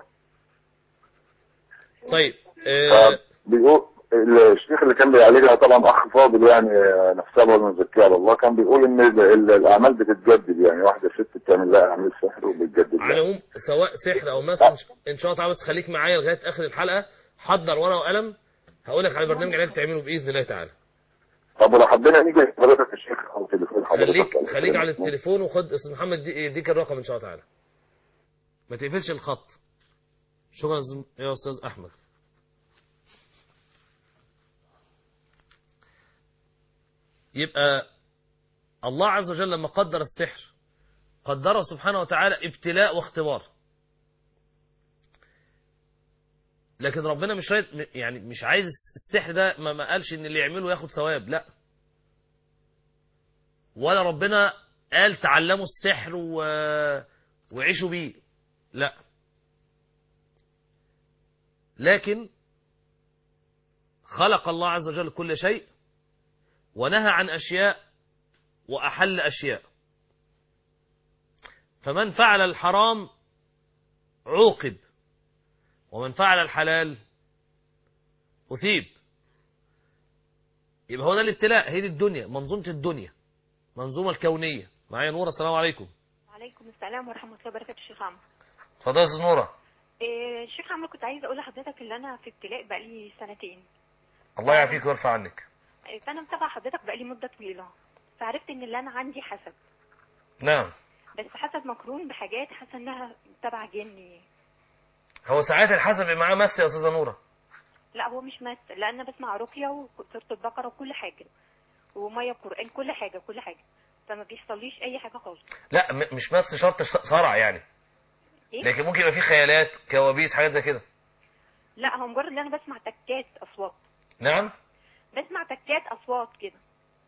طيب آه بيقول الشيخ اللي كان بيعالجها طبعا اخ فاضل يعني، نفسه ونزكيه على الله، كان بيقول ان الاعمال بتتجدد، يعني واحده ست بتعمل لها اعمال سحر وبتجدد. على العموم سواء سحر او مس ان شاء الله تعالى، بس خليك معايا لغايه اخر الحلقه، حضر ورقه وقلم، هقول لك على برنامج علاج تعمله باذن الله تعالى. طب ولو حبينا نيجي حضرتك يا شيخ او تليفون حضرتك، خليك خليك على التليفون، وخد استاذ محمد يديك الرقم ان شاء الله تعالى، ما تقفلش الخط. شكرا يا استاذ احمد. يبقى الله عز وجل لما قدر السحر قدره سبحانه وتعالى ابتلاء واختبار، لكن ربنا مش رايد يعني مش عايز السحر ده، ما, ما قالش ان اللي يعمله ياخد ثواب، لا، ولا ربنا قال تعلموا السحر و... وعيشوا بيه، لا، لكن خلق الله عز وجل كل شيء ونهى عن أشياء وأحل أشياء، فمن فعل الحرام عوقب ومن فعل الحلال أثيب. يبقى هو ده الابتلاء، هي دي الدنيا، منظومة الدنيا، منظومة الكونية. معايا نورة، السلام عليكم. وعليكم السلام ورحمة الله وبركاته. الشيخ عمرو. اتفضلي يا استاذ نورة. إيه الشيخ عمرو، كنت عايزة أقول لحضرتك إن أنا في ابتلاء بقالي سنتين. الله يعافيك ويرفع عنك. فأنا متابعة حضرتك بقالي مدة طويلة، فعرفت إن اللي أنا عندي حسد. نعم. بس حسد مقرون بحاجات حاسة إنها تبع جني. هو ساعات الحسد بيبقى معاه مس يا استاذة نورة. لا هو مش مس، لأن أنا بسمع رقية وسورة البقرة وكل حاجة ومية قرآن، كل حاجة كل حاجة، فما بيحصليش أي حاجة خالص. لا م- مش مس شرط صرع يعني. إيه؟ لكن ممكن يبقى فيه خيالات، كوابيس، حاجات زي كده. لا هو مجرد إن أنا بسمع تكات أصوات. نعم. بسمع تكات أصوات كده.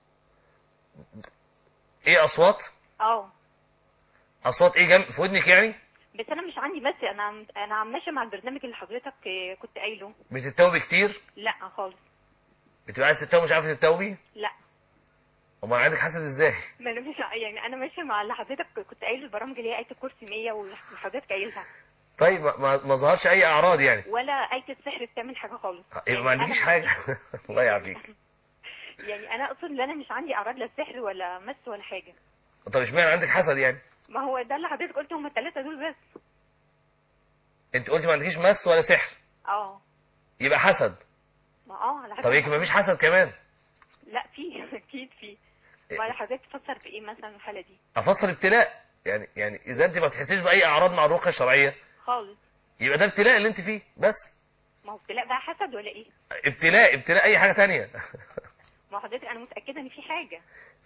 ايه اصوات؟ اه. اصوات ايه جنب في ودنك يعني؟ بس انا مش عندي بس انا عم- انا عم ماشيه مع البرنامج اللي حضرتك آه، كنت قايله. بتتوبي كتير؟ لا خالص. بتبقى عايز تتوبي مش عارفه تتوبي؟ لا. امال عندك حسد ازاي؟ ما انا مش يعني انا ماشيه مع اللي حضرتك كنت قايله، البرامج اللي هي آية الكرسي مية واللي حضرتك قايلها. طيب ما, ما ما ظهرش اي اعراض يعني؟ ولا آية السحر بتعمل حاجه خالص. يبقى ما عندكيش أنا- حاجه. الله يعافيك. يعني انا اقصد ان انا مش عندي اعراض لا سحر ولا مس ولا حاجه. طب اشمعنى عندك حسد يعني؟ ما هو ده اللي حضرتك قلت هم الثلاثه دول بس. انت قلتي ما عندكيش مس ولا سحر، اه. يبقى حسد. ما اه على حسب. طب يمكن ما فيش حسد كمان. لا في اكيد في. ما حضرتك تفسر بايه مثلا الحاله دي؟ افسر ابتلاء يعني. يعني اذا انت ما بتحسيش باي اعراض مع الرقيه الشرعيه خالص، يبقى ده ابتلاء اللي انت فيه بس. ما هو ابتلاء بقى حسد ولا ايه؟ ابتلاء ابتلاء اي حاجه تانية. ما حضرتك انا متاكده ان في حاجه.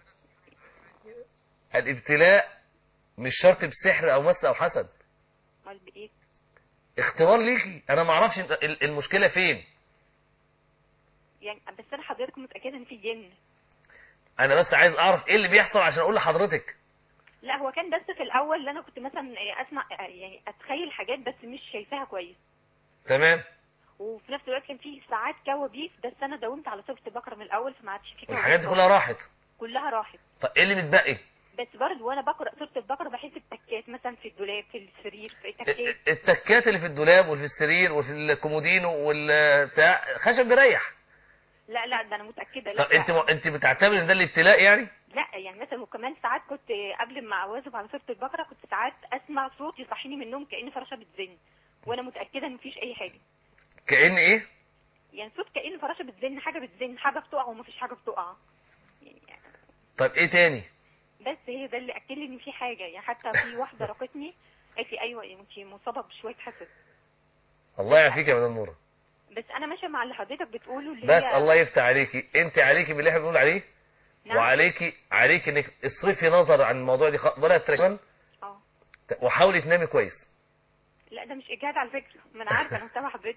الابتلاء مش شرط بسحر او مس او حسد. امال بايه؟ اختبار ليكي. انا ما اعرفش انت ال- المشكله فين. يعني بس انا حضرتك متاكده ان في جن. انا بس عايز اعرف ايه اللي بيحصل عشان اقول لحضرتك. لا هو كان بس في الاول اللي انا كنت مثلا اسمع يعني اتخيل حاجات بس مش شايفاها كويس. تمام. وفي نفس الوقت كان في ساعات كوابيس، بس انا داومت على سوره البقره من الاول فما عادش في كوابيس. الحاجات دي كلها راحت. كلها راحت. طب ايه اللي متبقي؟ بس برضه وانا بقرا سوره البقره بحس بتكات مثلا في الدولاب في السرير في تكات. التكات اللي في الدولاب وفي السرير وفي الكومودينو والبتاع خشب بيريح. لا لا ده انا متاكده. لا طب انت م... انت بتعتبر ان ده الابتلاء يعني؟ لا يعني مثلا وكمان ساعات كنت قبل ما اواظب على سوره البقره كنت ساعات اسمع صوت يصحيني من النوم كأن فراشه بتزن، وانا متاكده ان مفيش اي حاجه. كأن ايه؟ يعني صوت كأن فراشه بتزن، حاجه بتزن، حاجه بتقع ومفيش حاجه بتقع يعني. طب ايه تاني؟ بس هي ده اللي اكد لي ان في حاجه. يعني حتى في واحده راقتني قالت لي ايوه انت مصابه بشويه حسد. الله يعافيك يا مدام نوره. بس انا ماشيه مع اللي حضرتك بتقوله اللي بس هي الله يفتح عليكي. انت عليكي باللي احنا بنقول عليه. نعم. وعليكي عليكي انك اصرفي نظر عن الموضوع دي خ... ولا تركن. اه. وحاولي تنامي كويس. لا ده مش اجهاد على فكره، ما انا عارفه انا متابعه حضرتك.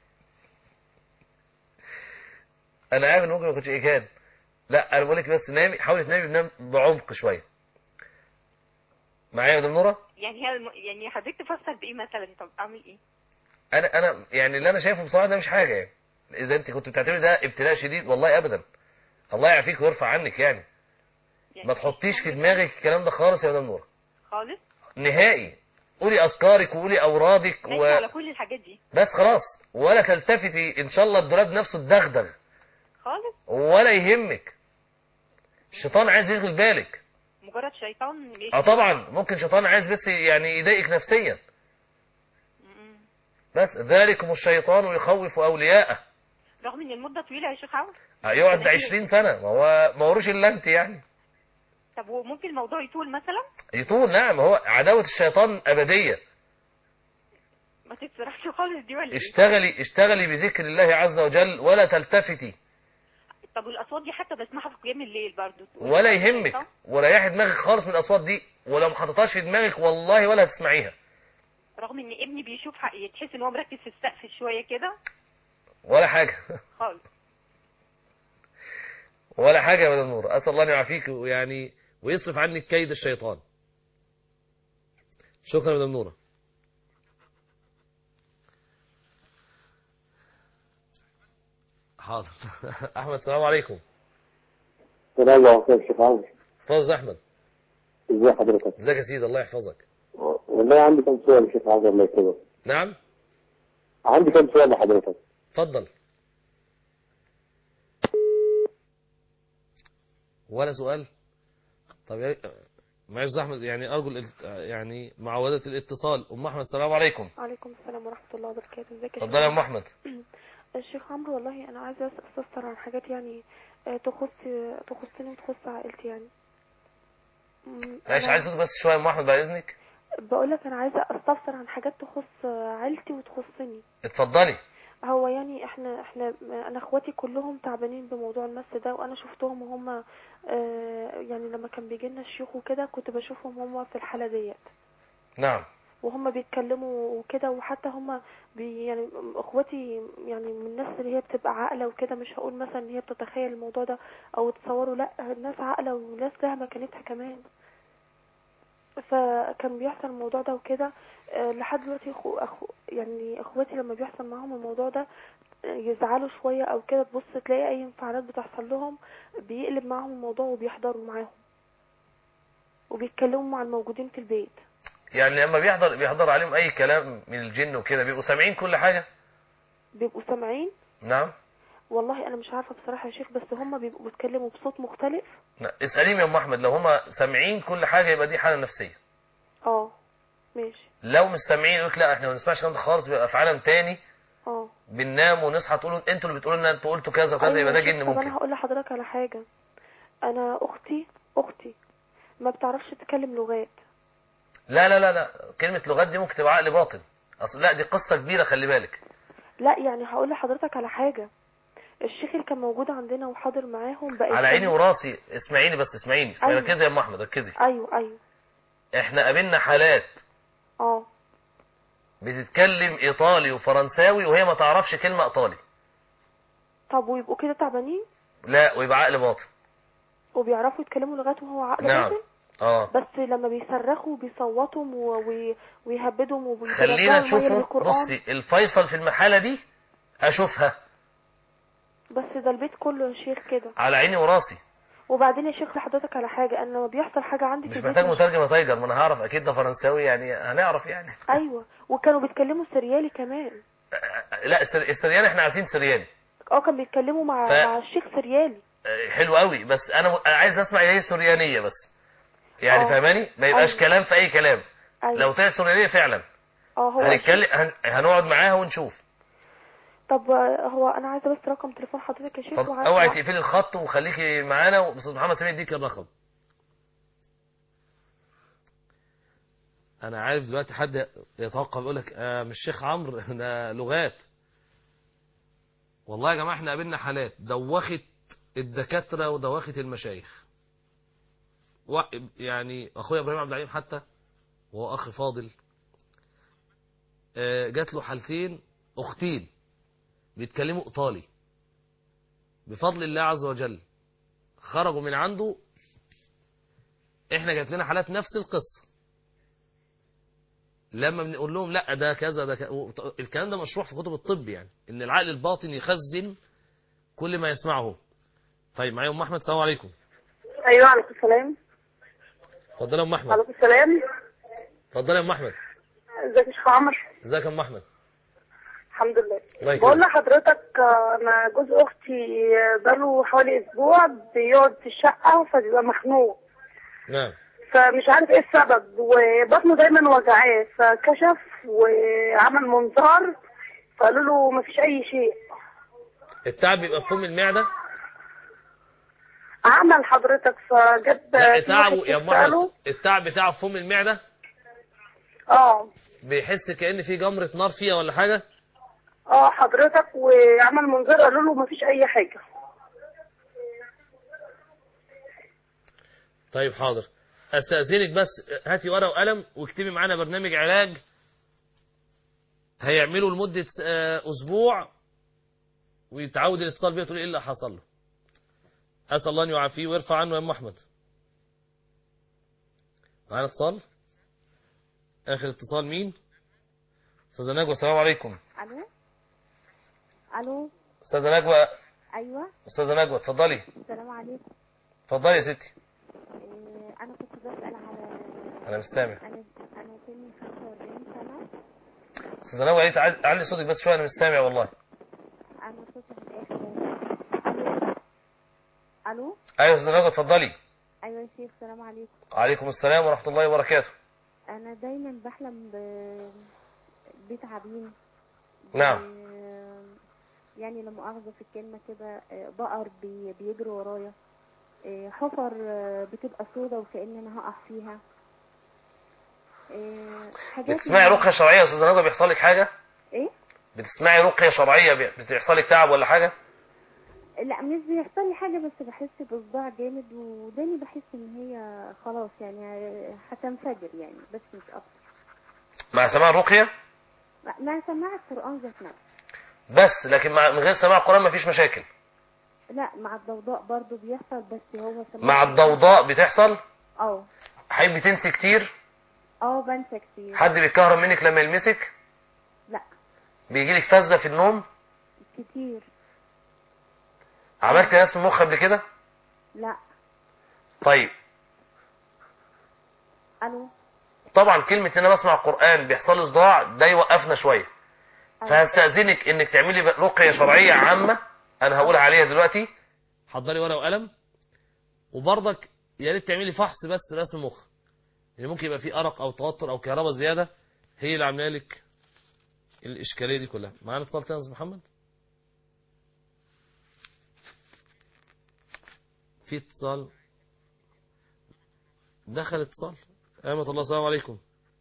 انا عارف ان ممكن ما يكونش اجهاد. لا انا بقول لك بس نامي، حاولي تنامي بنام بعمق شويه. معايا يا مدام نوره؟ يعني هي الم... يعني حضرتك تفسر بايه مثلا؟ طب اعمل ايه؟ انا انا يعني اللي انا شايفه بصراحه ده مش حاجه يعني. اذا انت كنت بتعتبري ده ابتلاء شديد والله ابدا. الله يعافيك ويرفع عنك يعني. يعني ما تحطيش في دماغك الكلام ده خالص يا مدام نوره. خالص؟ نهائي. قولي اذكارك وقولي اورادك ماشي على كل الحاجات دي. بس خلاص. ولا تلتفتي ان شاء الله الدولاب نفسه الدغدغ خالص. ولا يهمك. الشيطان عايز يشغل بالك. مجرد شيطان اه طبعا ممكن شيطان عايز بس يعني يضايقك نفسيا. بس ذلكم الشيطان يخوف اولياءه. رغم ان المده طويله يا شيخ عمرو. هيقعد عشرين سنه. ما هو ما وروش الا انت يعني. طب وممكن الموضوع يطول مثلا؟ يطول نعم. هو عداوه الشيطان ابديه. ما تتسرحش خالص دي ولا ايه؟ اشتغلي اشتغلي بذكر الله عز وجل ولا تلتفتي. طب والاصوات دي حتى بسمعها في قيام الليل برضه ولا يهمك. وريحي دماغك خالص من الاصوات دي. ولو ما حطيتهاش في دماغك والله ولا هتسمعيها. رغم ان ابني بيشوف حق... تحس ان هو مركز في السقف شويه كده. ولا حاجه. خالص. ولا حاجه يا مدام نور. اسال الله ان يعافيك ويعني ويصرف عنك كيد الشيطان. شكرا يا مدام نوره. حاضر. احمد السلام عليكم. السلام عليكم يا شيخ عمرو. فوز احمد. ازي حضرتك؟ ازيك يا سيدي الله يحفظك. والله عندي كم سؤال يا شيخ عمرو الله يكرمك. نعم. عندي كم سؤال لحضرتك. اتفضل. ولا سؤال؟ طب يا معلش زحمة، يعني أرجو الالت... يعني معاودة الاتصال. أم أحمد السلام عليكم. وعليكم السلام ورحمة الله وبركاته. ازيك يا اتفضل يا أم أحمد. الشيخ عمرو، والله أنا عايزة أستفسر عن حاجات يعني تخص تخصني وتخص عائلتي يعني. معلش عايز صوتك بس شوية يا أم أحمد بعد إذنك. بقول لك أنا عايزة أستفسر عن حاجات تخص عائلتي وتخصني. اتفضلي. هو يعني احنا احنا انا اخواتي كلهم تعبانين بموضوع المس ده، وانا شفتهم وهم اه يعني لما كان بيجي لنا الشيوخ وكده كنت بشوفهم هم في الحاله ديت. نعم. وهم بيتكلموا وكده، وحتى هم بي يعني اخواتي يعني من الناس اللي هي بتبقى عاقله وكده، مش هقول مثلا ان هي بتتخيل الموضوع ده او تصوره، لا الناس عاقله وناس لها مكانتها كمان. فكان بيحصل الموضوع ده وكده اه لحد دلوقتي أخو أخو يعني اخواتي لما بيحصل معاهم الموضوع ده يزعلوا شوية او كده، تبص تلاقي اي انفعالات بتحصل لهم بيقلب معاهم الموضوع وبيحضروا معاهم وبيتكلموا مع الموجودين في البيت. يعني لما بيحضر بيحضر عليهم اي كلام من الجن وكده بيبقوا سامعين كل حاجة؟ بيبقوا سامعين. نعم. والله انا مش عارفة بصراحة يا شيخ، بس هم بيبقوا بيتكلموا بصوت مختلف. اسأليهم يا ام احمد، لو هم سامعين كل حاجة يبقى دي حالة نفسية. اه ماشي. لو مش سامعين يقولك لا احنا ما بنسمعش كلام ده خالص، بيبقى في عالم تاني. اه بننام ونصحى تقولوا انتوا اللي بتقولوا لنا انتوا قلتوا كذا وكذا. أيوة يبقى ده جن ممكن. طب انا هقول لحضرتك على حاجة. انا اختي اختي ما بتعرفش تتكلم لغات. لا لا لا لا كلمة لغات دي ممكن تبقى عقل باطن اصل. لا دي قصة كبيرة خلي بالك. لا يعني هقول لحضرتك على حاجة. الشيخ اللي كان موجود عندنا وحاضر معاهم بقى على عيني وراسي. اسمعيني بس اسمعيني. أيوة. ركزي يا ام احمد ركزي. ايوه ايوه. احنا قابلنا حالات اه بتتكلم ايطالي وفرنساوي وهي ما تعرفش كلمة ايطالي. طب ويبقوا كده تعبانين؟ لا ويبقى عقل باطن. وبيعرفوا يتكلموا لغات وهو عقل نعم. باطن؟ اه بس لما بيصرخوا وبيصوتهم وي... ويهبدهم خلينا نشوفه. بصي الفيصل في المحالة دي اشوفها. بس ده البيت كله يا شيخ كده. على عيني وراسي. وبعدين يا شيخ لحضرتك على حاجة، انا لما بيحصل حاجة عندي مش في البيت محتاج مترجم يا تايجر، ما انا هعرف اكيد ده فرنساوي يعني هنعرف يعني. ايوه وكانوا بيتكلموا سريالي كمان. لا السريالي احنا عارفين سريالي. اه كان بيتكلموا مع ف... مع الشيخ سريالي. حلو قوي بس انا عايز اسمع ايه سريانية بس يعني فاهماني ما يبقاش أيوة. كلام في اي كلام. أيوة. لو طلع سريانية فعلا اه هو هنتكلم هن... هنقعد معاها ونشوف. طب هو انا عايزه بس رقم تليفون حضرتك يا شيخ. اوعي تقفلي الخط وخليكي معانا. استاذ محمد سمير يديك الرقم. انا عارف دلوقتي حد يتوقع يقول لك آه مش شيخ عمرو ده لغات. والله يا جماعه احنا قابلنا حالات دوخت الدكاتره ودوخت المشايخ. يعني اخويا ابراهيم عبد العليم حتى وهو اخ فاضل آه جات له حالتين اختين بيتكلموا ايطالي بفضل الله عز وجل خرجوا من عنده. احنا جات لنا حالات نفس القصه لما بنقول لهم لا ده كذا ده كذا. الكلام ده مشروع في كتب الطب يعني ان العقل الباطن يخزن كل ما يسمعه. طيب معايا ام احمد. السلام عليكم. ايوه عليكم السلام. اتفضلي يا ام احمد. عليكم السلام. اتفضلي يا ام احمد. ازيك يا شيخ عمرو؟ ازيك يا ام احمد؟ الحمد لله. بقول لحضرتك انا جوز اختي بقاله حوالي اسبوع بيقعد في الشقه فبيبقى مخنوق. نعم. فمش عارف ايه السبب وبطنه دايما وجعاه فكشف وعمل منظار فقالوا له مفيش اي شيء. التعب بيبقى في فم المعده. عمل حضرتك فجاب تعبه يا ام احمد. التعب بتاعه في فم المعده. اه بيحس كأن في جمرة نار فيها ولا حاجة. اه حضرتك وعمل منظار قالوا له مفيش اي حاجة. طيب حاضر استأذنك بس هاتي ورقة وقلم واكتبي معانا برنامج علاج هيعمله لمدة اسبوع ويتعود الاتصال بيه تقول ايه اللي حصل له. اسأل الله ان يعافيه ويرفع عنه يا ام احمد. معانا اتصال. اخر اتصال مين؟ استاذة نجوى. السلام عليكم. الو الو استاذة نجوى. ايوه استاذة نجوى اتفضلي. السلام عليكم. اتفضلي يا ستي. إيه انا كنت بسأل على انا مش سامع. انا انا سني خمسة وأربعين سنة. استاذة نجوى ايه تعلي صوتك بس شويه انا مش سامع والله. انا صوتي في الاخر. الو ايوه استاذ نجوى اتفضلي. ايوه يا شيخ، السلام عليكم. وعليكم السلام ورحمه الله وبركاته. انا دايما بحلم ب بيت عبين. نعم. يعني لا مؤاخذه في الكلمه كده، بقر بي... بيجري ورايا، حفر بتبقى سودة وكأن انا هقع فيها. حاجات. بتسمعي رقيه شرعيه يا استاذ نجوى بيحصل لك حاجه؟ ايه؟ بتسمعي رقيه شرعيه بيحصل لك تعب ولا حاجه؟ لا مش بيحصل لي حاجه، بس بحس بصداع جامد وداني بحس ان هي خلاص يعني هتنفجر يعني، بس مش اكتر. مع سماع الرقيه؟ مع سماع القران ذات نفسه. بس لكن مع من غير سماع القران مفيش مشاكل؟ لا مع الضوضاء برضو بيحصل، بس هو سماع. مع الضوضاء بتحصل؟ اه. حابب تنسي كتير؟ اه بنسى كتير. حد بيتكهرب منك لما يلمسك؟ لا. بيجيلك فزه في النوم؟ كتير. عملت رسم مخ قبل كده؟ لا. طيب. الو. طبعا كلمه ان انا بسمع القران بيحصل لي صداع ده يوقفنا شويه. فهستأذنك انك تعملي رقيه شرعيه عامه انا هقولها عليها دلوقتي. حضري ورقه وقلم، وبرضك يا ريت تعملي فحص بس رسم مخ، يعني ممكن يبقى في ارق او توتر او كهرباء زياده هي اللي عامله لك الاشكاليه دي كلها. معانا اتصال تاني يا استاذ محمد؟ في اتصال دخل اتصال. أمة الله السلام عليكم.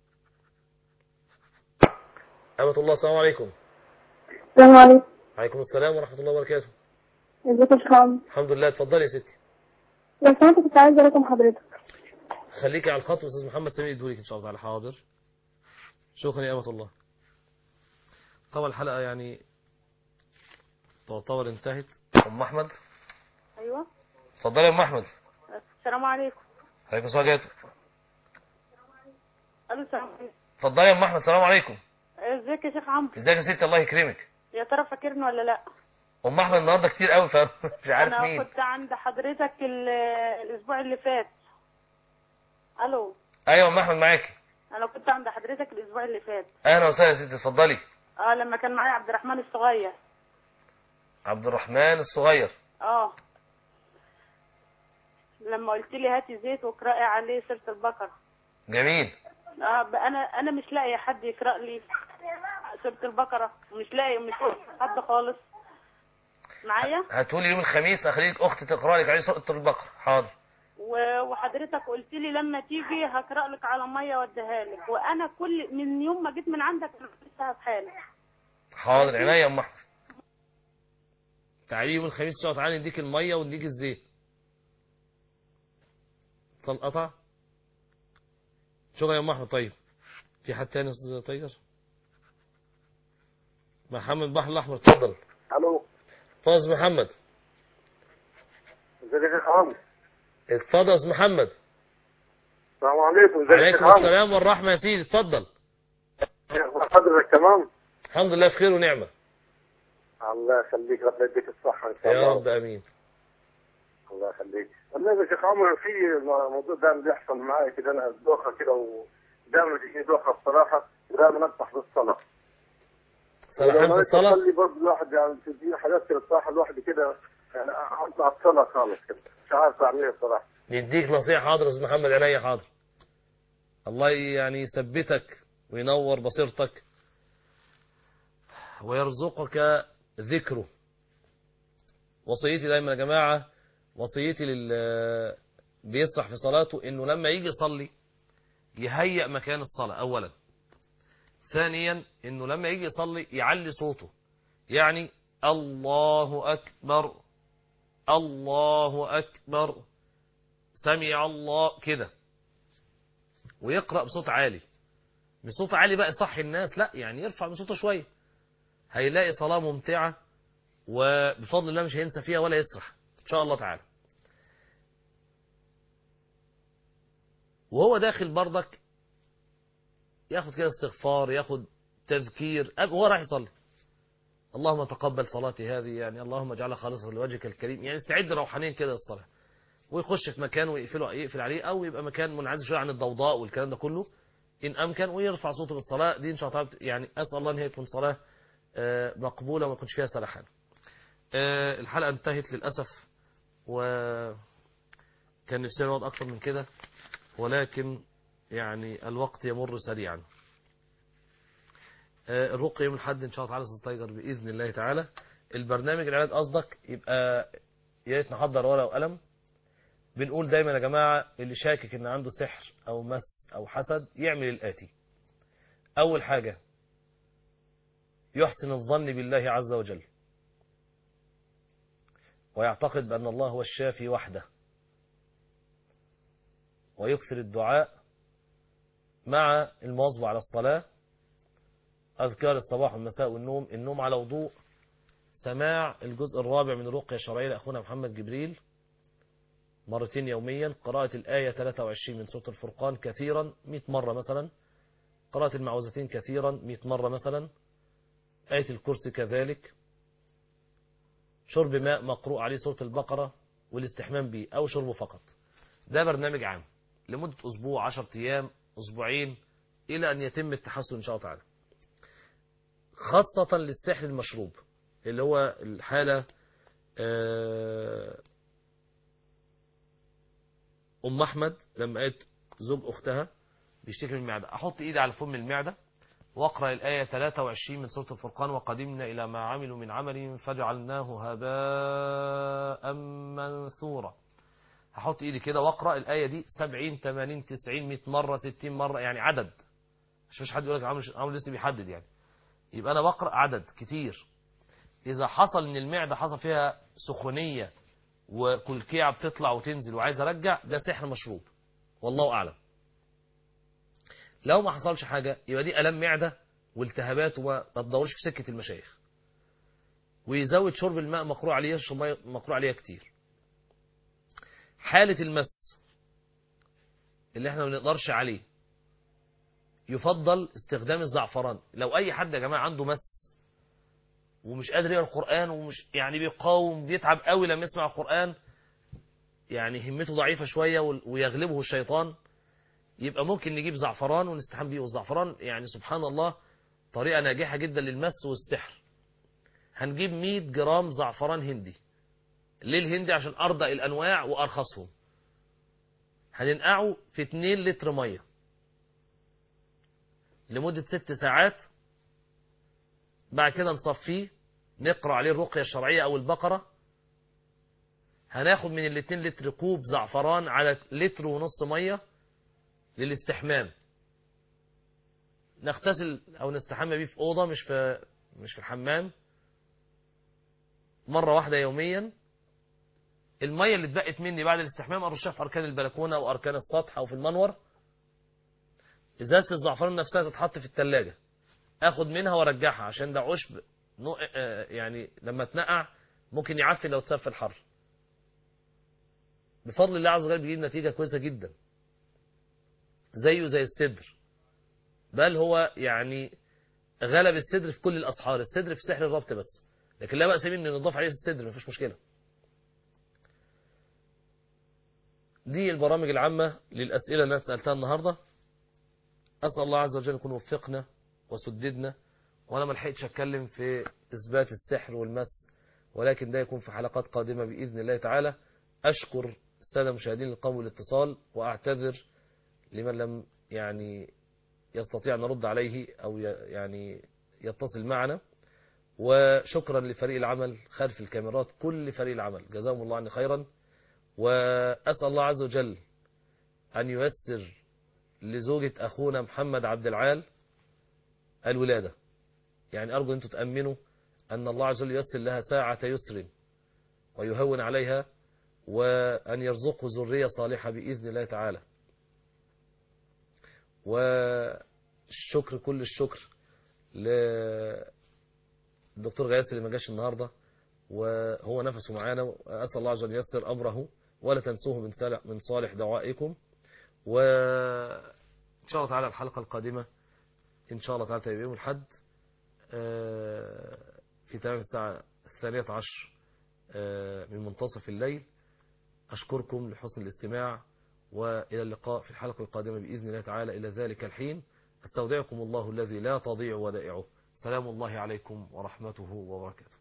أمة الله السلام عليكم. السلام عليكم. وعليكم السلام ورحمة الله وبركاته. ازيك يا شيخ عمرو؟ الحمد لله. اتفضلي يا ستي. لو سمحت كنت عايزه رقم حضرتك. خليكي على الخط واستاذ محمد سامي يدولك ان شاء الله تعالى. حاضر. شكرا يا أمة الله. طبعا الحلقة يعني تعتبر انتهت. أم أحمد. ايوه. اتفضلي يا أم أحمد. السلام عليكم. عليكم السلام عليكم. الو السلام عليكم. اتفضلي يا أم أحمد. السلام عليكم. ازيك يا شيخ عمرو؟ ازيك يا ستي الله يكرمك. يا ترى فاكرني ولا لا؟ أم أحمد النهارده كتير قوي فمش عارف انا مين. كنت عند حضرتك الاسبوع اللي فات. الو. ايوه أم أحمد معاكي. انا كنت عند حضرتك الاسبوع اللي فات. اهلا وسهلا يا ستي اتفضلي. اه لما كان معايا عبد الرحمن الصغير. عبد الرحمن الصغير. اه لما قلت لي هاتي زيت واقرأي عليه سورة البقرة. جميل. اه انا انا مش لاقي حد يقرأ لي سورة البقرة، مش لاقي مش لاقي حد خالص معايا. هتقولي يوم الخميس اخليك اختي تقرا لك عليه سورة البقرة. حاضر. وحضرتك قلت لي لما تيجي هقرأ لك على ميه واديها لك، وانا كل من يوم ما جيت من عندك انا لسه في حالي. حاضر عينيا يا ام احمد. تعالي يوم الخميس ان شاء الله تعالى نديك الميه ونديك الزيت. اتصل قطع. شكرا يا ام احمد. طيب في حد تاني يا استاذ طير؟ محمد البحر الاحمر اتفضل. الو. اتفضل محمد. ازيك يا شيخ عمرو؟ اتفضل يا استاذ محمد. السلام عليكم. ازيك يا شيخ عمرو؟ عليكم السلام والرحمه يا سيدي اتفضل. حضرتك تمام؟ الحمد لله بخير ونعمه. الله يخليك، ربنا يديك الصحه ان شاء الله. يا رب امين. الله يخليك. والله يا شيخ عمرو في موضوع دائما بيحصل معايا كده، انا دوخه كده ودائما بتجيني دوخه بصراحه، ودائما افتح بالصلاه. سرحان في الصلاه؟ بصلي برضه الواحد يعني بتجيني حاجات كده بصراحه الواحد كده يعني اطلع الصلاه خالص كده، مش عارف اعمل ايه بصراحه. نديك نصيحه. حاضر يا استاذ محمد عينيا حاضر. الله يعني يثبتك وينور بصيرتك ويرزقك ذكره. وصيتي دايما يا جماعة، وصيتي لل بيسرح في صلاته انه لما يجي يصلي يهيئ مكان الصلاة اولا. ثانيا انه لما يجي يصلي يعلي صوته، يعني الله اكبر الله اكبر سمع الله كده، ويقرأ بصوت عالي. بصوت عالي بقى يصحي الناس، لا يعني يرفع بصوته شوية، هيلاقي صلاة ممتعة وبفضل الله مش هينسى فيها ولا يسرح ان شاء الله تعالى. وهو داخل برضك ياخد كده استغفار، ياخد تذكير وهو راح يصلي. اللهم تقبل صلاتي هذه، يعني اللهم اجعلها خالصة لوجهك الكريم، يعني استعد روحانيا كده للصلاة. ويخش في مكان ويقفله يقفل عليه، او يبقى مكان منعزل شويه عن الضوضاء والكلام ده كله ان امكن، ويرفع صوته بالصلاه دي ان شاء الله. يعني اسال الله ان هي تكون صلاه مقبوله وما يكونش فيها سرحان. الحلقه انتهت للاسف، و كان نفسنا نقعد أكتر من كده، ولكن يعني الوقت يمر سريعا. الرقية يوم الأحد إن شاء الله تعالى ستتغير بإذن الله تعالى. البرنامج العلاج قصدك يبقى يا ريت نحضر ورقة وقلم. بنقول دايما يا جماعة اللي شاكك إن عنده سحر أو مس أو حسد يعمل الآتي. أول حاجة يحسن الظن بالله عز وجل، ويعتقد بأن الله هو الشافي وحده، ويكثر الدعاء مع المواظبة على الصلاة، أذكار الصباح والمساء والنوم، النوم على وضوء، سماع الجزء الرابع من الرقية الشرعية لأخونا محمد جبريل مرتين يوميا، قراءة الآية ثلاثة وعشرين من سورة الفرقان كثيرا مئة مرة مثلا، قراءة المعوذتين كثيرا مئة مرة مثلا، آية الكرسي كذلك، شرب ماء مقروء عليه سورة البقرة والاستحمام به أو شربه فقط. ده برنامج عام لمدة أسبوع، عشرة أيام، أسبوعين، إلى أن يتم التحسن إن شاء الله تعالى. خاصة للسحر المشروب اللي هو الحالة أم أحمد لما قالت زوج أختها بيشتكي من المعدة، أحط إيدي على فم المعدة واقرأ الآية ثلاثة وعشرين من سورة الفرقان وقدمنا إلى ما عملوا من عمل فجعلناه هباء منثورا. هحط إيدي كده واقرأ الآية دي سبعين ثمانين تسعين مئة مرة ستين مرة، يعني عدد، مش مش حد يقول لك عمل عمل لسه بيحدد يعني. يبقى أنا بقرأ عدد كتير. إذا حصل إن المعدة حصل فيها سخونية وكلكيعة بتطلع وتنزل وعايز أرجع، ده سحر مشروب والله أعلم. لو ما حصلش حاجة يبقى دي ألم معدة والتهابات، وما تدورش في سكة المشايخ. ويزود شرب الماء مقروء عليه، يشرب ماء مقروء عليه كتير. حالة المس اللي احنا ما بنقدرش عليه يفضل استخدام الزعفران. لو أي حد يا جماعة عنده مس ومش قادر يقرأ القرآن ومش يعني بيقاوم بيتعب قوي لما يسمع القرآن، يعني همته ضعيفة شوية ويغلبه الشيطان، يبقى ممكن نجيب زعفران ونستحم بيه. والزعفران يعني سبحان الله طريقة ناجحة جدا للمس والسحر. هنجيب مئة جرام زعفران هندي. ليه الهندي؟ عشان أرضى الأنواع وأرخصهم. هننقعه في اتنين لتر مية لمدة ست ساعات. بعد كده نصفيه، نقرأ عليه الرقية الشرعية أو البقرة. هناخد من الاتنين لتر كوب زعفران على لتر ونص مية للاستحمام. نغتسل أو نستحمى بيه في أوضة، مش في مش في الحمام، مرة واحدة يوميا. المية اللي اتبقت مني بعد الاستحمام أرشها في أركان البلكونة أو أركان السطح أو في المنور. إزازة الزعفران نفسها تتحط في الثلاجة، اخد منها وارجعها عشان ده عشب يعني لما تنقع ممكن يعفن لو اتساب في الحر. بفضل الله عز وجل بيجيب نتيجة كويسة جدا، زيه زي السدر، بل هو يعني غلب السدر في كل الأسحار. السدر في سحر الربط بس، لكن لا بأس من نضاف عليه السدر، مفيش مشكلة. دي البرامج العامة للأسئلة اللي أنا سألتها النهاردة. أسأل الله عز وجل يكون وفقنا وسددنا، وأنا ما لحقتش أتكلم في إثبات السحر والمس، ولكن ده يكون في حلقات قادمة بإذن الله تعالى. أشكر السادة المشاهدين اللي قاموا بالاتصال، وأعتذر لمن لم يعني يستطيع أن نرد عليه أو يعني يتصل معنا. وشكرا لفريق العمل خلف الكاميرات، كل فريق العمل جزاهم الله عني خيرا. وأسأل الله عز وجل أن ييسر لزوجة أخونا محمد عبد العال الولادة. يعني أرجو أن أنتم تأمنوا أن الله عز وجل ييسر لها ساعة يسر ويهون عليها، وأن يرزقه ذرية صالحة بإذن الله تعالى. والشكر كل الشكر للدكتور غياس اللي ما جاش النهاردة وهو نفسه معانا، وأسأل الله عز وجل ييسر أمره، ولا تنسوه من من صالح دعائكم. وإن شاء الله تعالى الحلقة القادمة إن شاء الله تعالى يوم الأحد في تمام الساعة الثانية عشر من منتصف الليل. أشكركم لحسن الاستماع، وإلى اللقاء في الحلقة القادمة بإذن الله تعالى. إلى ذلك الحين أستودعكم الله الذي لا تضيع ودائعه. سلام الله عليكم ورحمته وبركاته.